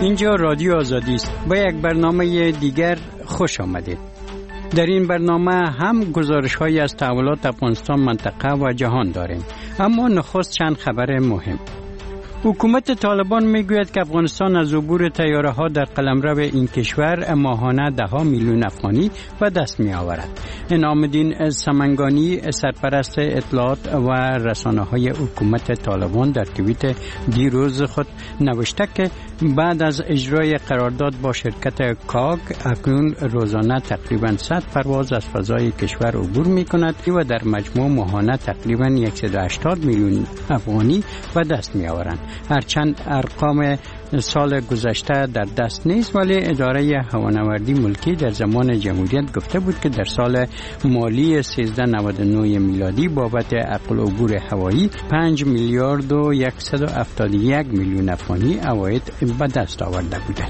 اینجا رادیو آزادی است. با یک برنامه دیگر خوش آمدید. در این برنامه هم گزارش‌هایی از تحولات افغانستان، منطقه و جهان داریم. اما نخست چند خبر مهم. حکومت طالبان میگوید که افغانستان از عبور طیاره‌ها در قلمرو این کشور ماهانه 10 میلیون افغانی به دست می‌آورد. انعام‌الدین سمنگانی، سرپرست اطلاعات و رسانه‌های حکومت طالبان، در توییت دیروز خود نوشته که بعد از اجرای قرارداد با شرکت کاگ اکنون روزانه تقریباً 100 پرواز از فضای کشور عبور می‌کند و در مجموع ماهانه تقریباً 180 میلیون افغانی به دست می‌آورند. هرچند ارقام سال گذشته در دست نیست، ولی اداره هوانوردی ملکی در زمان جمهوریت گفته بود که در سال مالی 1399 میلادی بابت عبور هوایی 5 میلیارد و 171 میلیون افغانی عواید به دست آورده بودند.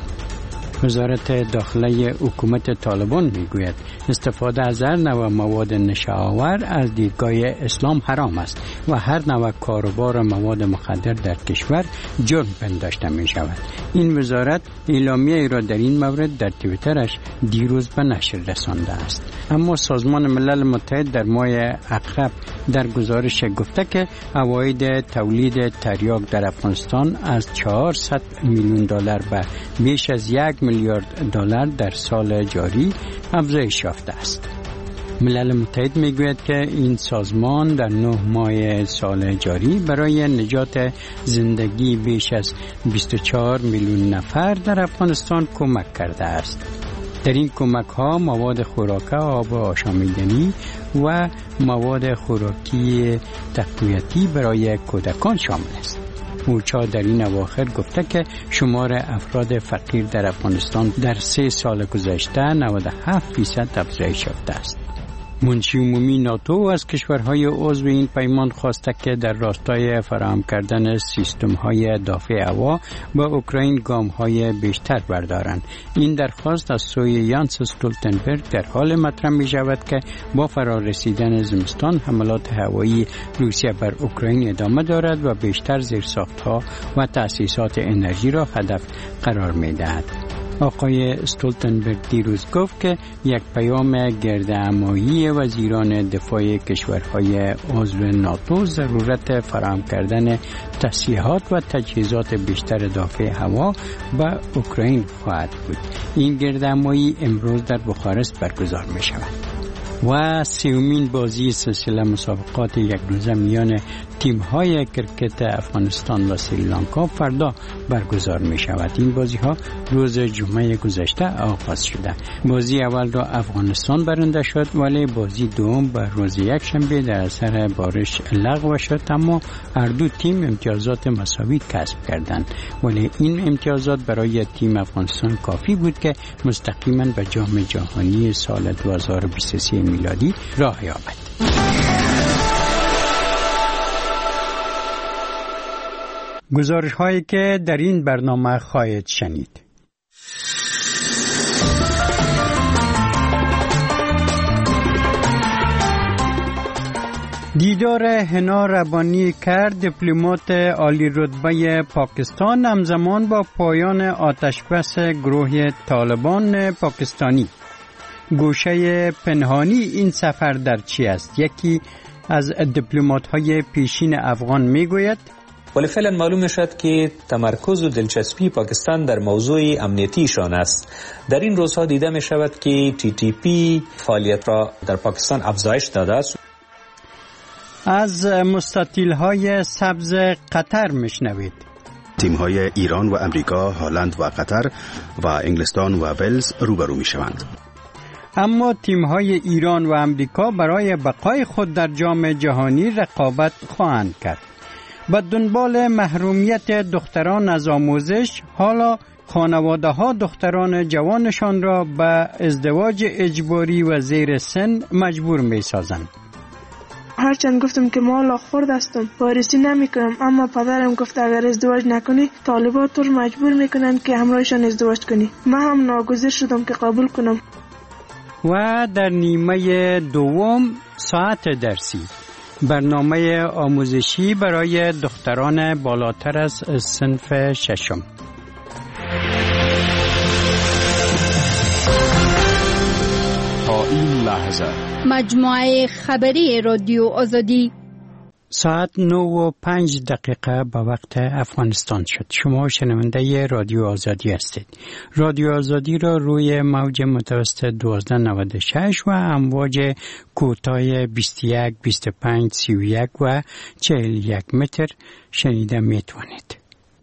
وزارت داخله حکومت طالبان میگوید استفاده از هر نوع مواد نشه‌آور از دیدگاه اسلام حرام است و هر نوع کاروبار مواد مخدر در کشور جرم پنداشته می شود. این وزارت اعلامیه را در این مورد در توییترش دیروز به نشر رسانده است. اما سازمان ملل متحد در ماه اقرب در گزارش گفته که عواید تولید تریاک در افغانستان از 400 میلیون دلار به بیش از 1 میلیارد دلار در سال جاری افزایش یافته است. ملل متحد میگوید که این سازمان در 9 ماه سال جاری برای نجات زندگی بیش از 24 میلیون نفر در افغانستان کمک کرده است. در این کمک ها مواد خوراکی، آب آشامیدنی و مواد خوراکی تقویتی برای کودکان شامل است. اوچا در این اواخر گفته که شمار افراد فقیر در افغانستان در 3 سال گذشته 97% افزایش یافته است. منشی عمومی ناتو از کشورهای عضو این پیمان خواسته که در راستای فراهم کردن سیستم‌های دافع هوا به اوکراین گام‌های بیشتر بردارند. این درخواست از سوی یانس استولتنبرگ در حال مطرح می‌شود که با فرارسیدن زمستان حملات هوایی روسیه بر اوکراین ادامه دارد و بیشتر زیرساخت‌ها و تأسیسات انرژی را هدف قرار می‌دهد. آقای استولتنبرگ دیروز گفت که یک پیام گردهمایی وزیران دفاع کشورهای عضو ناتو ضرورت فراهم کردن تسلیحات و تجهیزات بیشتر دافع هوا به اوکراین خواهد بود. این گردهمایی امروز در بخارست برگزار می شود. و 30مین بازی سلسله مسابقات یک روزه میان تیم‌های کرکت افغانستان و سریلانکا فردا برگزار می شود. این بازی ها روز جمعه گذشته آغاز شده. بازی اول را افغانستان برنده شد، ولی بازی دوم بر روز یکشنبه در اثر بارش لغو شد، اما هر دو تیم امتیازات مساوی کسب کردند، ولی این امتیازات برای تیم افغانستان کافی بود که مستقیما به جام جهانی سال 2023 میلادی راه یابد. گزارش هایی که در این برنامه خواهید شنید. دیدار حنا ربانی کرد دیپلمات عالی رتبه پاکستان همزمان با پایان آتشبس گروه طالبان پاکستانی. گوشه پنهانی این سفر در چی است؟ یکی از دیپلمات‌های پیشین افغان میگوید ولی فعلا معلوم شد که تمرکز و دلچسپی پاکستان در موضوع امنیتیشان است. در این روزها دیده می شود که TTP فعالیت را در پاکستان افزایش داده است. از مستطیل‌های سبز قطر میشنوید. تیم‌های ایران و امریکا، هلند و قطر و انگلستان و ولز روبرو میشوند. اما تیم‌های ایران و امریکا برای بقای خود در جام جهانی رقابت خواهند کرد. به دنبال محرومیت دختران از آموزش، حالا خانواده‌ها دختران جوانشان را به ازدواج اجباری و زیر سن مجبور می‌سازند. هرچند گفتم که مالا خورد هستم، وارثی نمی کنم، اما پدرم گفت اگر ازدواج نکنی طالبات تو مجبور میکنند که همراهشان ازدواج کنی. من هم ناگزیر شدم که قبول کنم. و در نیمه دوم ساعت درسی، برنامه آموزشی برای دختران بالاتر از صنف ششم. این لحظه مجموعه خبری رادیو آزادی ساعت 9:05 به وقت افغانستان شد. شما شنونده رادیو آزادی هستید. رادیو آزادی را روی موج متوسط 1296 و امواج کوتاه 21 25 31 و 41 متر شنیده میتوانید.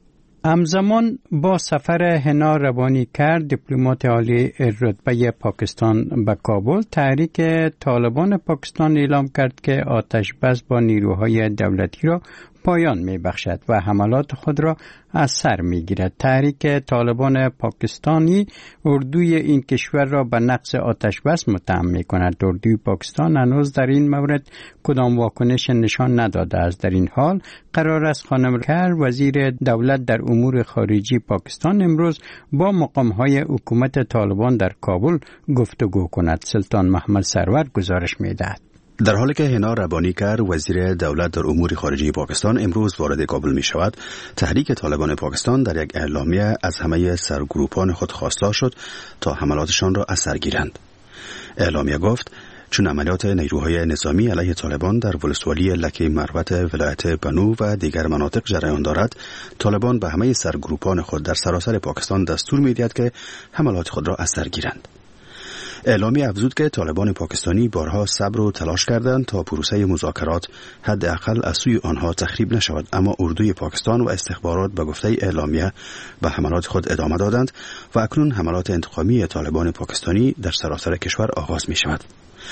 همزمان با سفر حنا روانیکر دیپلمات عالی رتبه پاکستان به کابل، تحریک طالبان پاکستان اعلام کرد که آتش بس با نیروهای دولتی را پایان می بخشد و حملات خود را از سر می گیرد. تحریک طالبان پاکستانی اردوی این کشور را به نقض آتش بس متهم می کند. اردوی پاکستان هنوز در این مورد کدام واکنش نشان نداده است. در این حال قرار است خانم کر وزیر دولت در امور خارجی پاکستان امروز با مقامهای حکومت طالبان در کابل گفتگو کند. سلطان محمد سرور گزارش می دهد. در حالی که حنا ربانیکر وزیر دولت در امور خارجه پاکستان امروز وارد کابل می شود، تحریک طالبان پاکستان در یک اعلامیه از همه سرگروپان خود خواسته شد تا حملاتشان را از سر گیرند. اعلامیه گفت چون عملیات نیروهای نظامی علیه طالبان در ولسوالی لکه مروت ولایت بنو و دیگر مناطق جریان دارد، طالبان به همه سرگروپان خود در سراسر پاکستان دستور می دهد که حملات خود را از سر گیرند. اعلامی افزود که طالبان پاکستانی بارها صبر و تلاش کردند تا پروسه مذاکرات حداقل از سوی آنها تخریب نشود، اما اردوی پاکستان و استخبارات به گفته اعلامیه به حملات خود ادامه دادند و اکنون حملات انتقامی طالبان پاکستانی در سراسر کشور آغاز می شود.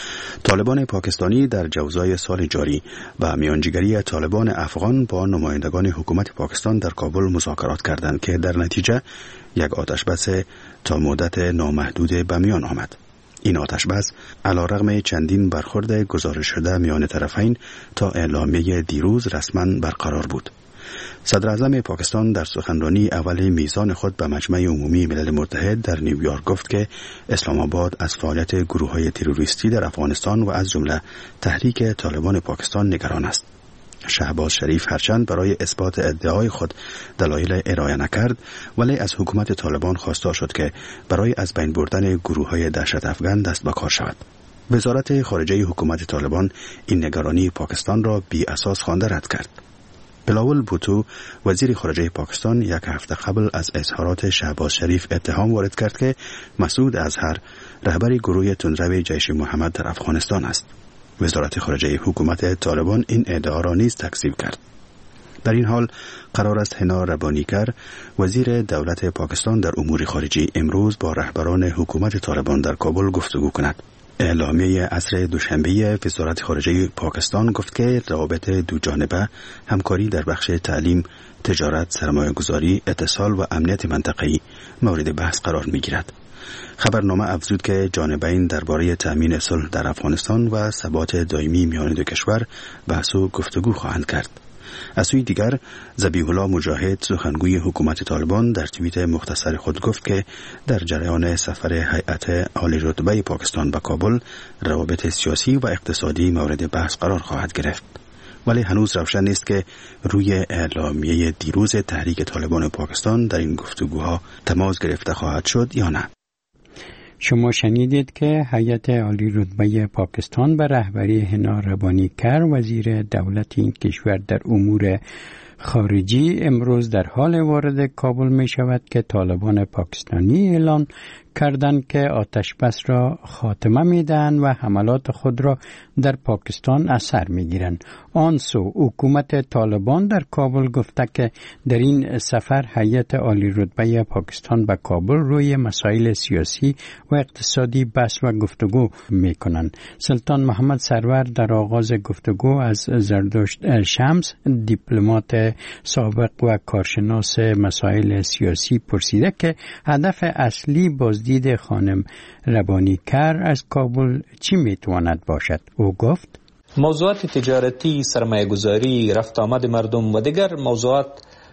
طالبان پاکستانی در جوزای سال جاری و میانجیگری طالبان افغان با نمایندگان حکومت پاکستان در کابل مذاکرات کردند که در نتیجه یک آتشبس تا مدت نامحدود به میان آمد. این آتشبس علیرغم چندین برخورد گزارش شده میان طرفین تا اعلامیه دیروز رسما برقرار بود. صدر اعظم پاکستان در سخنرانی اول میزان خود به مجمع عمومی ملل متحد در نیویورک گفت که اسلام آباد از فعالیت گروه‌های تروریستی در افغانستان و از جمله تحریک طالبان پاکستان نگران است. شهباز شریف هرچند برای اثبات ادعای خود دلایل ارائه نکرد، ولی از حکومت طالبان خواسته شد که برای از بین بردن گروه‌های دهشت افغان دست به کار شود. وزارت خارجه حکومت طالبان این نگرانی پاکستان را بی اساس خوانده رد کرد. بلاول بوتو وزیر خارجه پاکستان یک هفته قبل از اظهارات شهباز شریف اتهام وارد کرد که مسعود اظهر رهبر گروه تندرو جیش محمد در افغانستان است. وزارت خارجه حکومت طالبان این ادعا را نیز تکذیب کرد. در این حال قرار است حنا ربانیکر وزیر دولت پاکستان در امور خارجی امروز با رهبران حکومت طالبان در کابل گفتگو کند. اعلامیه عصر دوشنبه وزارت خارجه پاکستان گفت که روابط دو جانبه همکاری در بخش تعلیم، تجارت، سرمایه‌گذاری، اتصال و امنیت منطقه‌ای مورد بحث قرار می‌گیرد. خبرنامه افزود که جانبین درباره تأمین صلح در افغانستان و ثبات دائمی میان دو کشور بحث و گفتگو خواهند کرد. از سوی دیگر ذبیح الله مجاهد سخنگوی حکومت طالبان در توییت مختصر خود گفت که در جریان سفر هیئت عالی رتبه پاکستان به کابل روابط سیاسی و اقتصادی مورد بحث قرار خواهد گرفت، ولی هنوز روشن نیست که روی اعلامیه دیروز تحریک طالبان پاکستان در این گفتگوها تماس گرفته خواهد شد یا نه. شما شنیدید که هیئت عالی رتبه پاکستان به رهبری حنا ربانیکر وزیر دولت این کشور در امور خارجی امروز در حال وارد کابل می شود که طالبان پاکستانی اعلان کردند که آتش بس را خاتمه می دهند و حملات خود را در پاکستان از سر می گیرند. آن سو حکومت طالبان در کابل گفته که در این سفر هیئت عالی رتبه پاکستان به کابل روی مسائل سیاسی و اقتصادی بحث و گفتگو می کنند. سلطان محمد سرور در آغاز گفتگو از زردشت شمس دیپلمات سابق و کارشناس مسائل سیاسی پرسیده که هدف اصلی بازدید خانم ربانیکر از کابل چی میتواند باشد؟ او گفت موضوعات تجارتی، سرمایه‌گذاری، رفت آمد مردم و دیگر موضوعات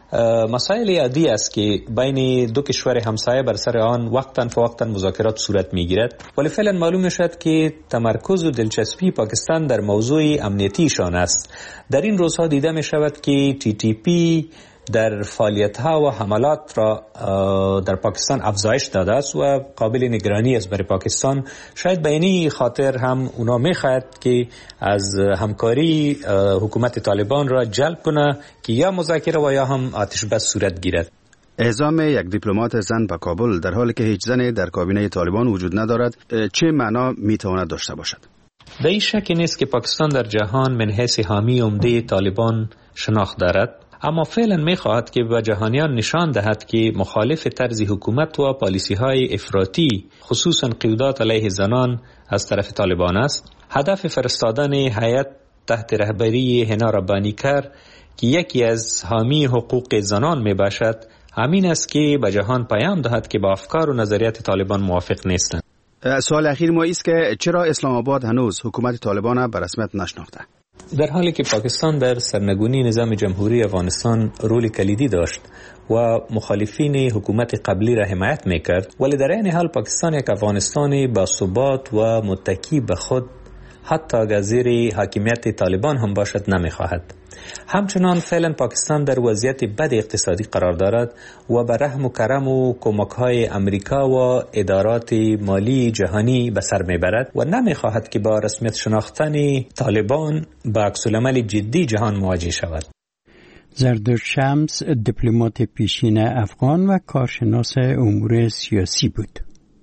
مسائل عادی است که بین دو کشور همسایه بر سر آن وقتاً فوقتاً مذاکرات صورت میگیرد، ولی فعلا معلوم شد که تمرکز و دلچسپی پاکستان در موضوع امنیتیشان است. در این روزها دیده می شود که TTP در فعالیت‌ها و حملات را در پاکستان افزایش داده است و قابل نگرانی است برای پاکستان. شاید به این خاطر هم اونا می‌خواهد که از همکاری حکومت طالبان را جلب کنه که یا مذاکره و یا هم آتش بس صورت گیرد. اعزام یک دیپلمات زن به کابل در حالی که هیچ زنی در کابینه طالبان وجود ندارد چه معنا میتواند داشته باشد؟ به این شک نیست که پاکستان در جهان من حیث حامی عمده طالبان شناخت دارد، اما فعلا میخواهد که به جهانیان نشان دهد که مخالف طرز حکومت و پالیسی های افراطی خصوصا قیودات علیه زنان از طرف طالبان است. هدف فرستادن هیئت تحت رهبری هنا ربانیکر که یکی از حامی حقوق زنان می باشد همین است که به جهان پیام دهد که با افکار و نظریات طالبان موافق نیستند. سوال اخیر ما است که چرا اسلام آباد هنوز حکومت طالبان به رسمیت نشناخته؟ در حالی که پاکستان در سرنگونی نظام جمهوری افغانستان رول کلیدی داشت و مخالفین حکومت قبلی را حمایت میکرد، ولی در این حال پاکستان یک افغانستان با ثبات و متکی به خود حتی اگر زیر حاکمیت طالبان هم باشد نمیخواهد. همچنان فعلا پاکستان در وضعیت بد اقتصادی قرار دارد و به رحم و کرم و کمک‌های امریکا و ادارات مالی جهانی به سر میبرد و نمیخواهد که با رسمیت شناختن طالبان با عکس‌العمل جدی جهان مواجه شود. زردشت شمس دیپلمات پیشین افغان و کارشناس امور سیاسی بود.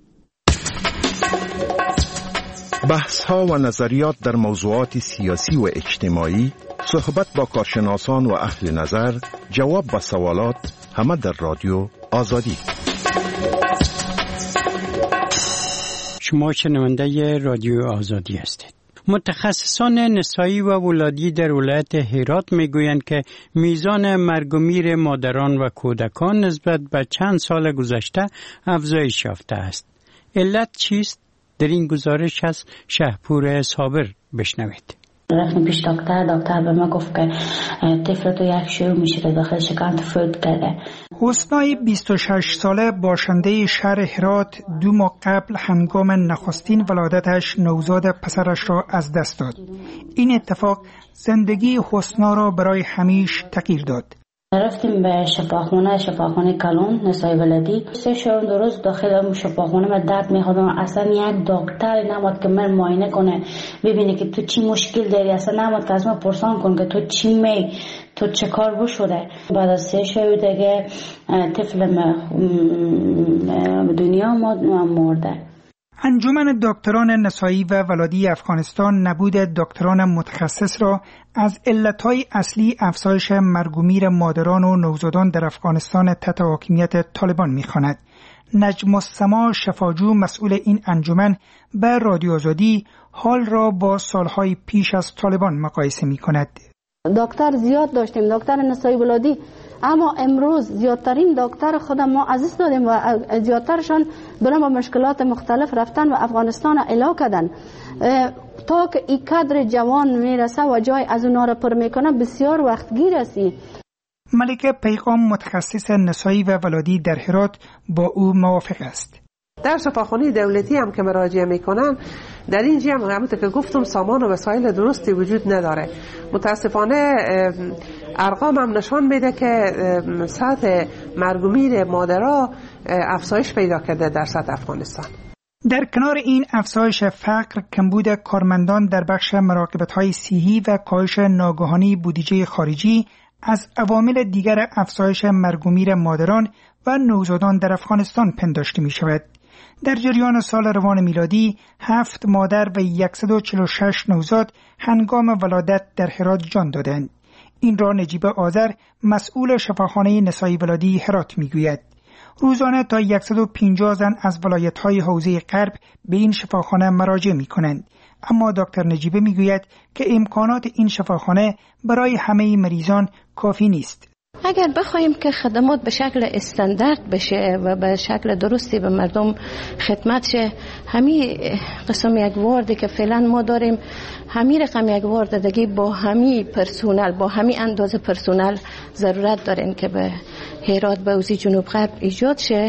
بحث‌ها و نظریات در موضوعات سیاسی و اجتماعی، صحبت با کارشناسان و اهل نظر، جواب به سوالات، همه در رادیو آزادی. شما شنونده رادیو آزادی هستید. متخصصان نسایی و ولادی در ولایت هرات میگویند که میزان مرگ و میر مادران و کودکان نسبت به چند سال گذشته افزایش یافته است. علت چیست؟ در این گزارش از شهپور صابر بشنوید. رفتم پیش دکتر به ما گفت که طفل تو یک شروع میشه داخل شکم فوت کرده. حسنای 26 ساله باشنده شهر هرات 2 ماه قبل هنگام نخستین ولادتش نوزاد پسرش را از دست داد. این اتفاق زندگی حسنا را برای همیشه تغییر داد. رفتیم به شفاخانه کلون نسای ولادی. 3 روز داخل شفاخانه من درد می‌خوردم. اصلا یک دکتر نمود که من معاینه کنه ببینه که تو چی مشکل داری، اصلا نمود که از من پرسان کن که تو چه کار بشوره. بعد از 3 دیگه طفل دنیا مرده. انجمن دکتران نسایی و ولادی افغانستان نبود دکتران متخصص را از علتهای اصلی افزایش مرگ و میر مادران و نوزادان در افغانستان تحت حاکمیت طالبان می‌خواند. نجم السما شفاجو مسئول این انجمن به رادیو آزادی حال را با سالهای پیش از طالبان مقایسه می‌کند. دکتر زیاد داشتیم، دکتر نسایی ولادی، اما امروز زیادترین دکتر خودم ما عزیز دادیم و زیادترشان برای با مشکلات مختلف رفتن و افغانستان اعلا کردن. تا که این کادر جوان میرسه و جای از اونا را پر میکنه بسیار وقتگیر است. ملکه پیغام متخصص نسایی و ولادی در هرات با او موافق است. در شفاخانه دولتی هم که مراجعه میکنن در اینجا هم همونطور که گفتم سامان و وسایل درستی وجود نداره. متاسفانه ارقام هم نشان میده که سطح مرگ و میر مادرها افزایش پیدا کرده در سطح افغانستان. در کنار این افزایش فقر، کمبود کارمندان در بخش مراقبت‌های صحی و کاهش ناگهانی بودجه خارجی از عوامل دیگر افزایش مرگ و میر مادران و نوزادان در افغانستان پنداشته می شود. در جریان سال روان میلادی 7 مادر و 146 نوزاد هنگام ولادت در هرات جان دادند. این را نجیب آذر مسئول شفاخانه نسایی ولادی هرات میگوید. روزانه تا 150 زن از ولایت‌های حوزه غرب به این شفاخانه مراجعه می‌کنند. اما دکتر نجیبه میگوید که امکانات این شفاخانه برای همه مریضان کافی نیست. اگر بخوایم که خدمات به شکل استاندارد بشه و به شکل درستی به مردم خدمت شه، همین قسم یک واردی که فعلا ما داریم، همین رقم یک وارد دیگه با همین پرسونل، با همین اندازه پرسونل ضرورت داریم که به هرات به اوزی جنوب غرب ایجاد شه.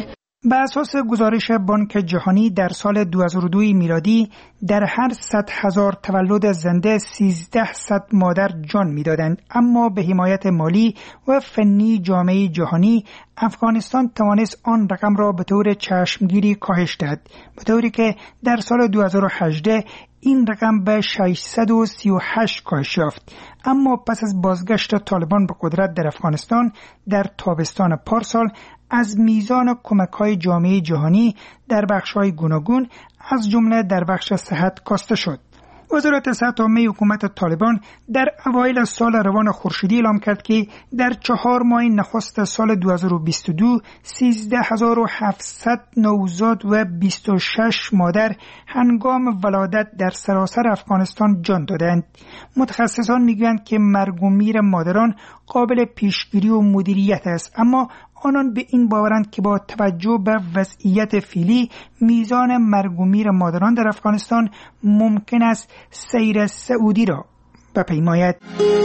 به اساس گزارش بانک جهانی در سال 2002 میلادی در هر 100,000 تولد زنده 1300 مادر جان میدادند، اما به حمایت مالی و فنی جامعه جهانی افغانستان توانست آن رقم را به طور چشمگیری کاهش دهد، به طوری که در سال 2018 این رقم به 638 کاهش یافت. اما پس از بازگشت طالبان به قدرت در افغانستان در تابستان پارسال از میزان کمک‌های جامعه جهانی در بخش‌های گوناگون از جمله در بخش صحت کاسته شد. وزارت صحت عامه حکومت طالبان در اوایل سال روان خورشیدی اعلام کرد که در 4 ماه نخست سال 2022 13700 نوزاد و 26 مادر هنگام ولادت در سراسر افغانستان جان دادند. متخصصان میگویند که مرگ و میر مادران قابل پیشگیری و مدیریت است، اما آنان به این باورند که با توجه به وضعیت فعلی میزان مرگ و میر مادران در افغانستان ممکن است سیر سعودی را بپیماید.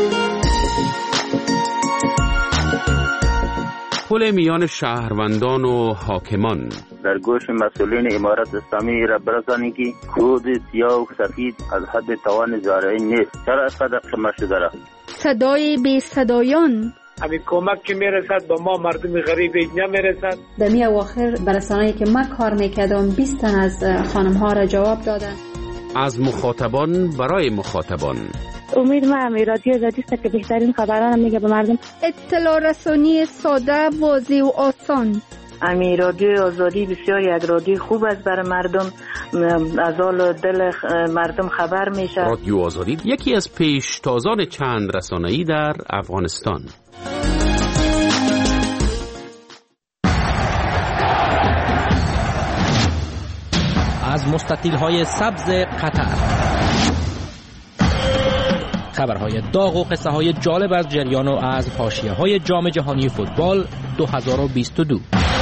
پل میان شهروندان و حاکمان در گوش مسئولین امارت اسلامی را برسانید که کود سیاه و سفید از حد توان زارعین نیست. چرا اسقدر قمه شده را؟ صدای بی صدایان، همین کمک که میرسد به ما مردم غریب نمیرسد. در می اواخر برسانه‌ای که من کار میکردم 20 تن از خانم ها را جواب دادن. از مخاطبان برای مخاطبان. امید ما هم رادیو آزادی است که بهترین خبران میگه به مردم. اطلاع رسانی ساده، واضح و آسان. امی رادیو آزادی بسیار یک رادیو خوب است برای مردم، از حال دل مردم خبر میشه. رادیو آزادی یکی از پیشتازان چند رسانه‌ای در افغانستان. از مستطیل‌های سبز قطر، خبرهای داغ و قصه‌های جالب از جریان و از حاشیه‌های جام جهانی فوتبال 2022.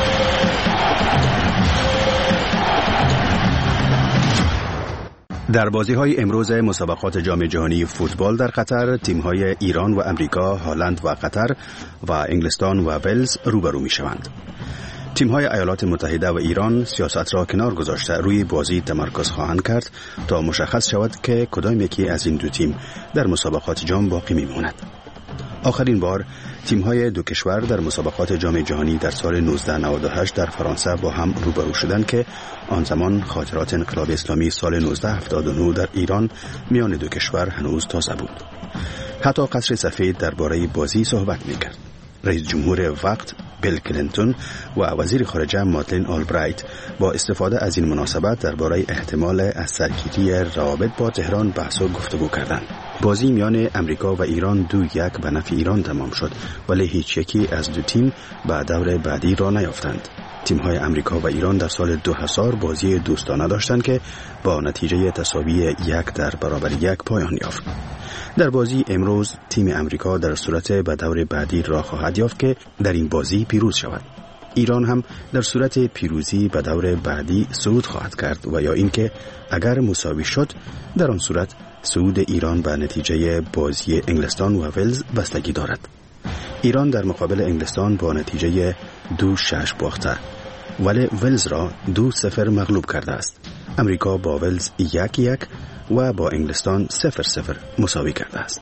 در بازی‌های امروز مسابقات جام جهانی فوتبال در قطر، تیم‌های ایران و امریکا، هلند و قطر و انگلستان و ولز روبرو می‌شوند. تیم‌های ایالات متحده و ایران سیاست را کنار گذاشته روی بازی تمرکز خواهند کرد تا مشخص شود که کدام یکی از این دو تیم در مسابقات جام باقی می‌ماند. آخرین بار تیم‌های دو کشور در مسابقات جام جهانی در سال 1998 در فرانسه با هم روبرو شدند که آن زمان خاطرات انقلاب اسلامی سال 1979 در ایران میان دو کشور هنوز تازه بود. حتی قصر سفید درباره بازی صحبت می‌کرد. رئیس جمهور وقت بیل کلینتون و وزیر خارجه مادلین آلبرایت با استفاده از این مناسبت درباره احتمال از سرگیری روابط با تهران بحث و گفتگو کردند. بازی میان امریکا و ایران 2-1 به نفع ایران تمام شد، ولی هیچ یکی از دو تیم به دور بعدی را نیافتند. تیم‌های امریکا و ایران در سال 2000 بازی دوستانه داشتند که با نتیجه تساوی 1-1 پایان یافت. در بازی امروز تیم امریکا در صورت به دور بعدی را خواهد یافت که در این بازی پیروز شود. ایران هم در صورت پیروزی به دور بعدی صعود خواهد کرد و یا اینکه اگر مساوی شد در آن صورت صعود ایران به نتیجه بازی انگلستان و ولز بستگی دارد. ایران در مقابل انگلستان با نتیجه 2-6 باخته، ولی ولز را 2-0 مغلوب کرده است. امریکا با ولز 1-1 و با انگلستان 0-0 مساوی کرده است.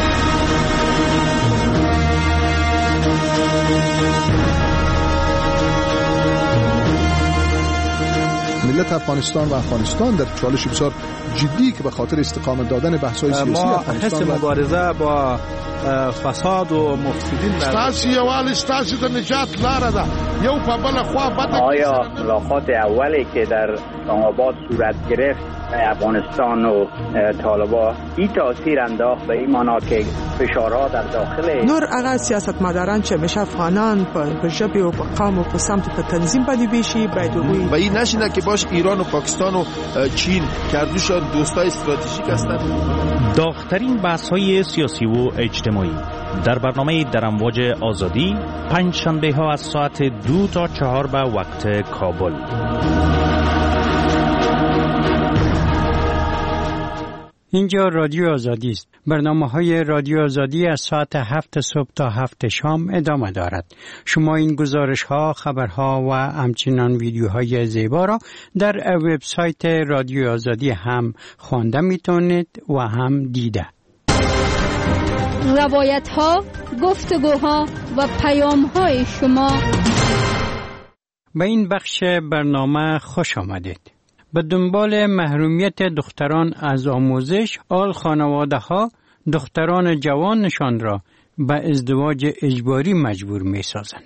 ملت افغانستان و افغانستان در چالش بسیار جدی که به خاطر استقامت دادن بحث‌های سیاسی افغانستان ما مبارزه با فساد و مفسدین ستاسو یوال ستاسو د نجات لاره ده یو په بل خوا بده. آیا ملاقات اولی که در اسلام آباد صورت گرفت افغانستان و طالبان این تاثیر انداخت به این معنا که فشارها در داخل نور هغه سیاستمداران چې همیشه افغانان په ژبه او په قوم او په سمت په تنظیم باندې بشي باید وي و این نشینه که باش ایران و پاکستان و چین کردوشان دوستای استراتژیک هستند. داغ‌ترین بحث‌های سیاسی و اجتماعی در برنامه در امواج آزادی پنجشنبه‌ها از ساعت 2 تا 4 به وقت کابل. اینجا رادیو آزادی است. برنامه‌های رادیو آزادی از ساعت 7 صبح تا 7 شام ادامه دارد. شما این گزارش‌ها، خبرها و همچنین ویدیوهای زیبا را در وبسایت رادیو آزادی هم خوانده می‌توانید و هم دیده. روایت‌ها، گفتگوها و پیام‌های شما. به این بخش برنامه خوش آمدید. به دنبال محرومیت دختران از آموزش، خانواده‌ها دختران جوانشان را به ازدواج اجباری مجبور می‌سازند.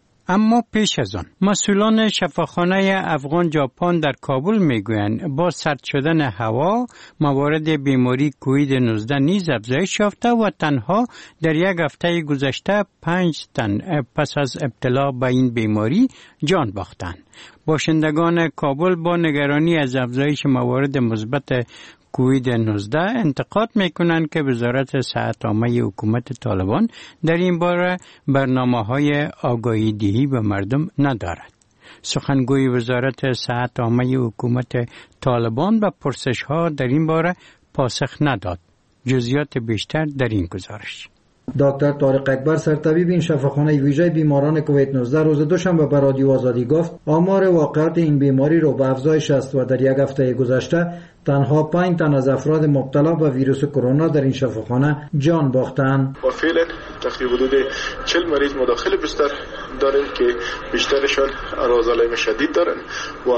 اما پیش از آن مسئولان شفاخانه افغان ژاپن در کابل میگویند با سرد شدن هوا موارد بیماری کووید 19 نیز افزایش یافته و تنها در یک هفته گذشته 5 تن پس از ابتلا به این بیماری جان باختند. باشندگان کابل با نگرانی از افزایش موارد مثبت کووید 19 انتقاد میکنند که وزارت صحت عامه حکومت طالبان در این باره برنامه‌های آگاهی دهی به مردم ندارد. سخنگوی وزارت صحت عامه حکومت طالبان به پرسش‌ها در این باره پاسخ نداد. جزئیات بیشتر در این گزارش. دکتر طارق اکبر سرطبیب این شفاخانه ویژه بیماران کووید 19 روز دوشنبه به رادیو آزادی گفت آمار واقعات این بیماری رو به افزایش است و در یک هفته گذشته تنها 5 تن از افراد مبتلا به ویروس کرونا در این شفاخانه جان باختند. و فعلا تقریبا حدود 40 مریض مداخل بستر داریم که بیشترشان آرزالای شدید دارن و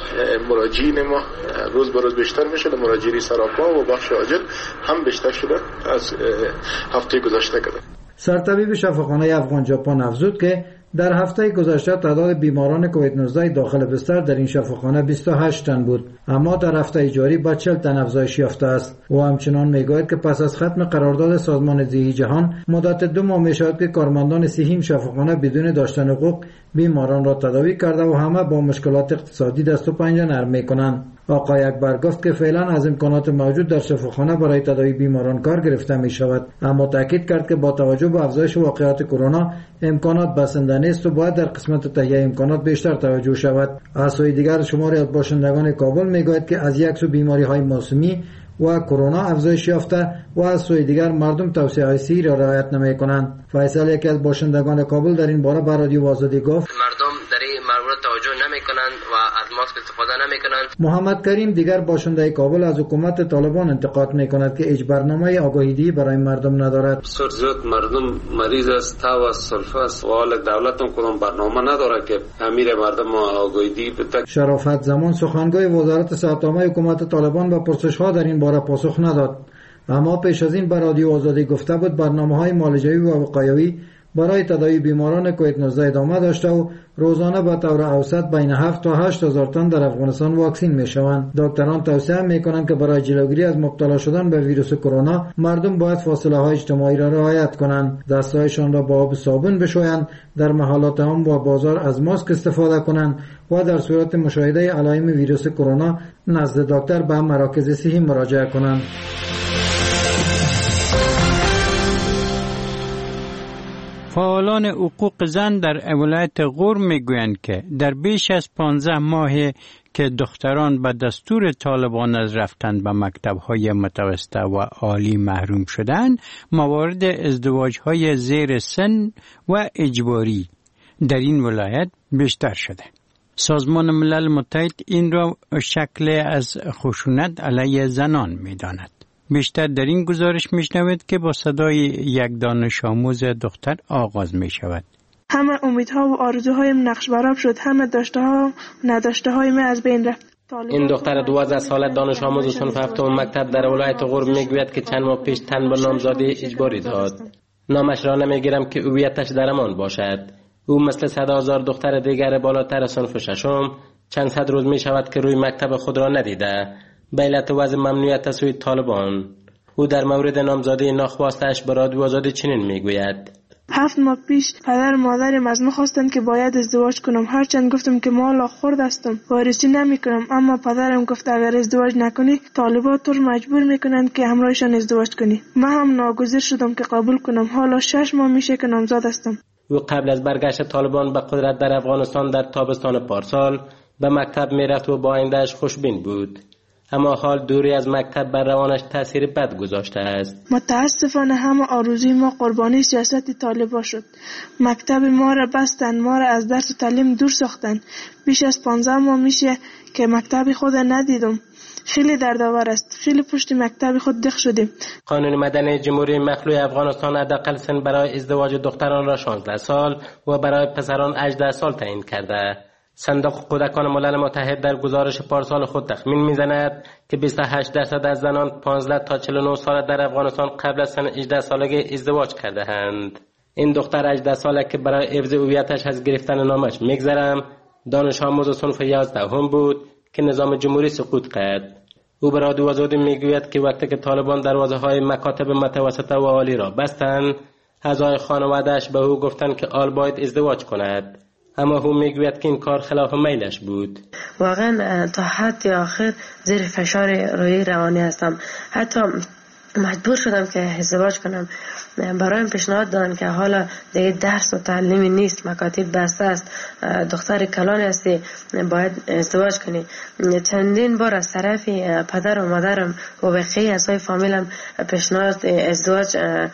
مراجعین ما روز به روز بیشتر میشه. مراجعین سراپا و بخش عاجل هم بیشتر شده از هفته گذشته کده. سرطبیب شفاخانه افغان ژاپن افزود که در هفته گذشته تعداد بیماران کووید 19 داخل بستر در این شفاخانه 28 تن بود، اما در هفته جاری به 40 تن افزایش یافته است. و همچنان میگوید که پس از ختم قرارداد سازمان صحی جهان مدت 2 ماه میشود که کارمندان صحی شفاخانه بدون داشتن حقوق بیماران را تداوی کرده و همه با مشکلات اقتصادی دست و پنجه نرم میکنند. آقای اکبر گفت که فعلا از امکانات موجود در شفاخانه برای تداوی بیماران کار گرفته می شود، اما تاکید کرد که با توجه به افزایش واقعات کرونا امکانات بسنده نیست و باید در قسمت تهیه امکانات بیشتر توجه شود. از سوی دیگر شماری از باشندگان کابل میگوید که از یک سو بیماری های موسمی و کرونا افزایش یافته و از سوی دیگر مردم توصیه‌های صحی را رعایت نمی‌کنند. فیصل یکی از باشندگان کابل در این باره به رادیو آزادی گفت مردم در این مورد توجه نمی‌کنند و از ماسک استفاده نمی‌کنند. محمد کریم دیگر باشنده کابل از حکومت طالبان انتقاد می‌کند که هیچ برنامه آگاهی‌دهی برای مردم ندارد. بسیار زیاد مردم مریض است، تاو است، سلفه است و حال دولت هم کدام برنامه نداره که امیر مردم آگاهی‌دهی بده. شرافت زمان سخنگوی وزارت صحت عامه حکومت طالبان به پرسش‌ها در این باره پاسخ نداد، اما پیش از این به رادیو آزادی گفته بود برنامه‌های معالجوی و وقایوی برای تداوی بیماران کووید 19 ادامه داشته و روزانه به طور اوسط بین 7 تا 8 هزار تن در افغانستان واکسین میشوند. دکتران توصیه میکنند که برای جلوگیری از مبتلا شدن به ویروس کرونا مردم باید فاصله های اجتماعی را رعایت کنند، دستهایشان را با آب صابون بشویند، در محلات عام و بازار از ماسک استفاده کنند و در صورت مشاهده علائم ویروس کرونا نزد دکتر به مراکز صحی مراجعه کنند. فعالان حقوق زن در ولایت غور میگویند که در بیش از 15 ماه که دختران به دستور طالبان از رفتن به مکتب‌های متوسطه و عالی محروم شدند، موارد ازدواج‌های زیر سن و اجباری در این ولایت بیشتر شده. سازمان ملل متحد این را شکل از خشونت علیه زنان می‌داند. بیشتر در این گزارش میشنوید که با صدای یک دانش آموز دختر آغاز می شود. همه امیدها و آرزوهایم نقش برآب شد، همه داشته ها و نداشته هایم از بین رفت. این دختر 12 ساله دانش آموز صنف هفتم مکتب در ولایت غور میگوید که چند ماه پیش تن به نامزادی اجباری داد. نامش را نمیگیرم که هویتش در امان باشد. او مثل 100,000 دختر دیگر بالاتر صنف ششم چند صد روز می شود که روی مکتب خود را ندیده به علت وضع ممنوعیت سوی طالبان. او در مورد نامزادی ناخواسته‌اش به رادیو آزادی چنین میگوید: 7 ماه پیش پدر و مادرم از من خواستند که باید ازدواج کنم. هرچند گفتم که مالا خورد هستم، وارثی نمی کنم، اما پدرم گفت اگر ازدواج نکنی طالبان تو مجبور میکنند که همراهشان ازدواج کنی. من هم ناگزیر شدم که قبول کنم. حالا 6 ماه میشه که نامزاد هستم. او قبل از برگشت طالبان به قدرت در افغانستان در تابستان پارسال به مکتب میرفت و با آینده‌اش خوشبین بود. اما حال دوری از مکتب بر روانش تاثیر بد گذاشته است. متاسفانه همه آرزوی ما قربانی سیاست طالبان شد. مکتب ما را بستن، ما را از درس و تعلیم دور ساختن. بیش از 15 ماه میشه که مکتب خود ندیدم. خیلی دردآور است. خیلی پشت مکتب خود دق شدیم. قانون مدنی جمهوری مخلوع افغانستان حداقل سن برای ازدواج دختران را 16 سال و برای پسران 18 سال تعیین کرده. صندوق کودکان ملل متحد در گزارش پارسال خود تخمین میزند که 28% از زنان 15 تا 49 سال در افغانستان قبل از سن 18 سالگی ازدواج کرده اند. این دختر 18 ساله که برای حفظ هویتش از گرفتن نامش میگذرم دانش آموز صنف 11 هم بود که نظام جمهوری سقوط کرد. او به رادیو آزادی میگوید که وقتی که طالبان دروازه های مکاتب متوسطه و عالی را بستند، اعضای خانواده‌اش به او گفتند که آل باید ازدواج کند، اما او میگوید که این کار خلاف میلش بود. واقعا تا حد آخر زیر فشار روحی روانی هستم. حتی مجبور شدم که ازدواج کنم. برایم پیشنهاد دادن که حالا دیگه درس و تعلیمی نیست، مکاتب بسته است، دختر کلان هستی، باید ازدواج کنی. چندین بار از طرف پدر و مادرم و بقیه اعضای فامیلم پیشنهاد ازدواج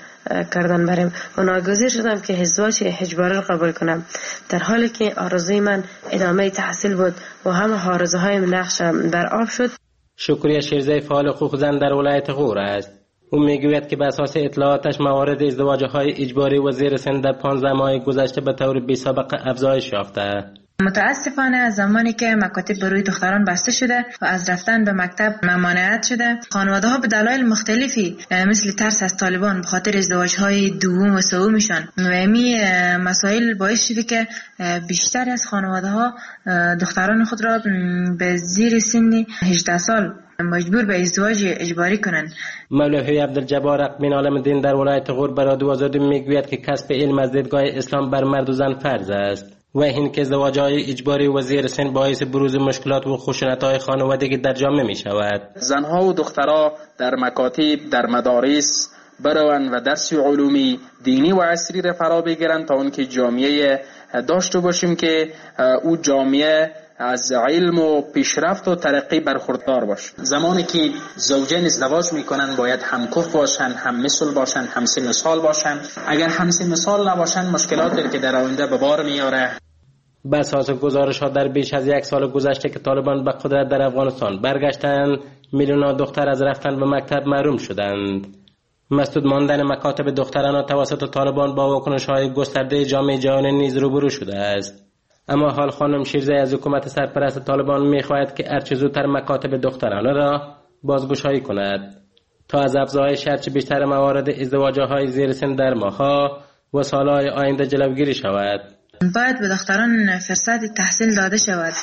کردن برام و ناگزیر شدم که ازدواج اجباری قبول کنم، در حالی که آرزوی من ادامه تحصیل بود و همه آرزوهایم نقش در آب شد. شکریه شیرزی فعال حقوق زن در ولایت غور است. او میگوید که به اساس اطلاعاتش موارد ازدواج‌های اجباری و زیر سن در 15 ماه گذشته به طور بی‌سابقه افزایش یافته. متاسفانه از زمانی که مکاتب برای دختران بسته شده و از رفتن به مکتب ممانعت شده، خانواده‌ها به دلایل مختلفی مثل ترس از طالبان به خاطر ازدواج‌های دوم و سومشان و این مسائل باعث شده که بیشتر از خانواده‌ها دختران خود را به زیر سن 18 سال مجبور به ازدواج اجباری کنند. مولوی عبدالجبار اقمین عالم دین در ولایت غور به رادیو آزادی میگوید که کسب علم از دیدگاه اسلام بر مرد و زن فرض است و این که ازدواج‌های اجباری و زیر سن باعث بروز مشکلات و خشونت‌های خانوادگی در جامعه می‌شود. زنها و دخترها در مکاتب، در مدارس بروند و درس علومی دینی و عصری را فرا بگیرند تا اونکه جامعه داشته باشیم که او جامعه از علم و پیشرفت و ترقی برخوردار باشه. زمانی که زوجین ازدواج میکنن باید هم کف باشن، هم مثل باشن، هم سن سال باشن. اگر هم سن سال نباشن مشکلاتی که در آینده به بار میاره. بر اساس گزارش‌ها در بیش از 1 سال گذشته که طالبان به قدرت در افغانستان برگشتند، میلیون‌ها دختر از رفتن به مکتب محروم شدند. مسدود ماندن مکاتب دختران توسط طالبان با واکنش‌های گسترده جامعه جهانی نیز روبرو شده است. اما حال خانم شیرزی از حکومت سرپرست طالبان می‌خواهد که هرچه زودتر مکاتب دخترانه را بازگشایی کند تا از افزایش هرچه بیشتر موارد ازدواج‌های زیر سن در ماه‌ها و سال‌های آینده جلوگیری شود. باید به دختران فرصت تحصیل داده شود،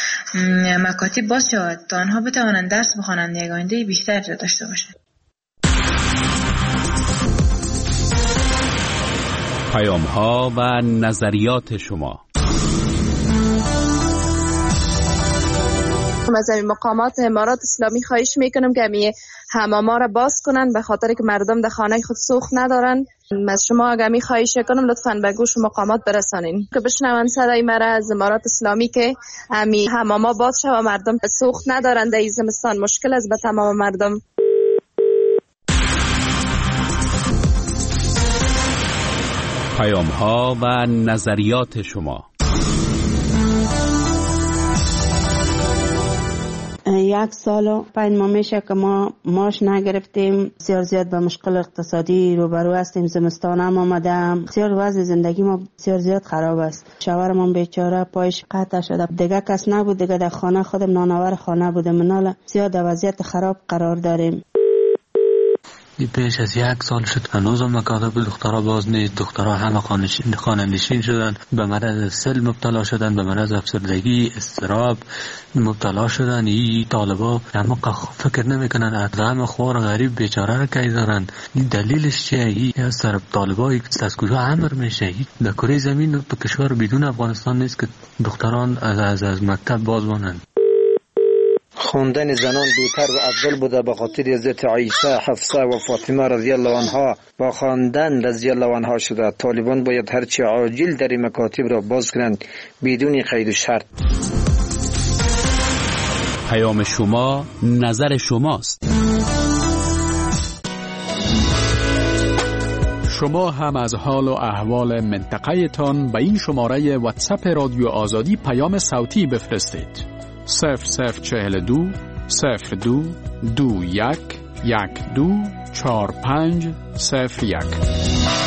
مکاتب باز شود تا آنها بتوانند درس بخوانند، یک آینده بیشتر داشته باشند. پیام‌ها و نظریات شما. از این مقامات امارات اسلامی خواهش میکنم که همین حماما را باز کنن، به خاطر که مردم در خانه خود سوخت ندارن. از شما اگه خواهش کنم لطفاً به گوش مقامات برسانین که بشنون صدای مرا از امارات اسلامی که همین حماما باز شه و مردم سوخت ندارن. در این زمستان مشکل است به تمام مردم. پیام‌ها و نظریات شما. 1 سال و 5 ماه میشه که ما ماش نگرفتیم. بسیار زیاد به مشکل اقتصادی روبرو هستیم. زمستان هم آمده، بسیار وضع زندگی ما بسیار زیاد خراب است. شوهرم بیچاره پایش قطع شده، دیگه کس نبود، دیگه در خانه خودم نانآور خانه بودم. منال زیاد در وضعیت خراب قرار داریم. پیش از 1 سال شد هنوز مکاتب دخترها باز نیست. دخترها همه خانه نشین شدن، به مرض سل مبتلا شدن، به مرض افسردگی، اضطراب مبتلا شدن. این طالبا همه فکر نمیکنن غم خوار غریب بیچاره را کی دارن. این دلیلش چیه؟ این سر طالبای از کجا امر میشه؟ در کره زمین تو کشور بدون افغانستان نیست که دختران از مکتب باز مانند. خواندن زنان دوتر و افضل بوده به خاطر حضرت عیسی، حفصه و فاطمه رضی الله عنها با خواندن رضی الله عنها شده. طالبان باید هرچی عاجل در مکاتب را باز کنند بدون قید و شرط. پیام شما نظر شماست. شما هم از حال و احوال منطقه تان به این شماره واتساپ رادیو آزادی پیام صوتی بفرستید. 0042 02 21 12 45 01.